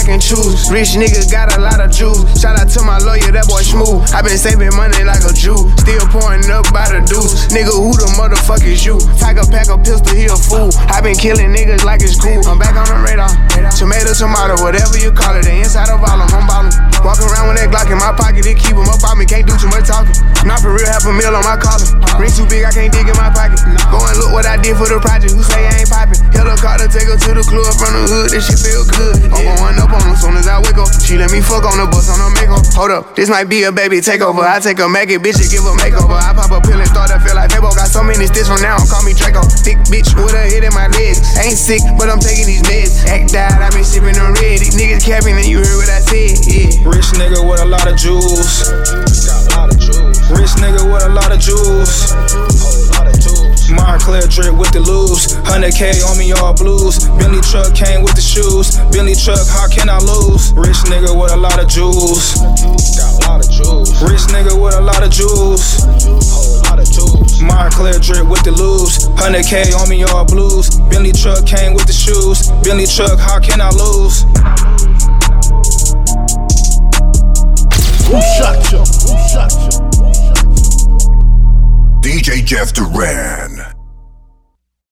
and choose. Rich nigga got a lot of juice. Shout out to my lawyer, that boy smooth. I been saving money like a Jew. Still pouring up by the deuce. Nigga, who the motherfuck is you? Tiger pack a pistol, he a fool. I been killing niggas like it's cool. I'm back on the radar. Tomato, whatever you call it. The inside of all I'm ballin'. Walking around with that Glock in my pocket, it keep 'em up on me. Can't do too much talking. Not for real, $500,000 on my collar. Ring too big, I can't dig in my pocket. Go and look what I did for the project. Who say I ain't poppin'? Helicopter take her to the club from the hood. This shit feel good. I'm going up on her soon as I wake up. She let me fuck on the bus on her makeup. Hold up, this might be a baby takeover. I take a maggot bitch and give her makeover. I pop a pill and start to feel like Fabo. Got so many sticks from now on, call me Draco. Thick bitch with a hit in my legs. Ain't sick, but I'm taking these meds. Act died, I been sipping them red. These niggas capping and you heard what I said, yeah. Rich nigga with a lot of jewels. Rich nigga with a lot of jewels. Montclair drip with the loose. 100K on me all blues. Bentley truck came with the shoes. Bentley truck, how can I lose? Rich nigga with a lot of jewels. Rich nigga with a lot of jewels. Montclair drip with the loose. 100K on me all blues. Bentley truck came with the shoes. Bentley truck, how can I lose? Who shot you? DJ Jeff Duran.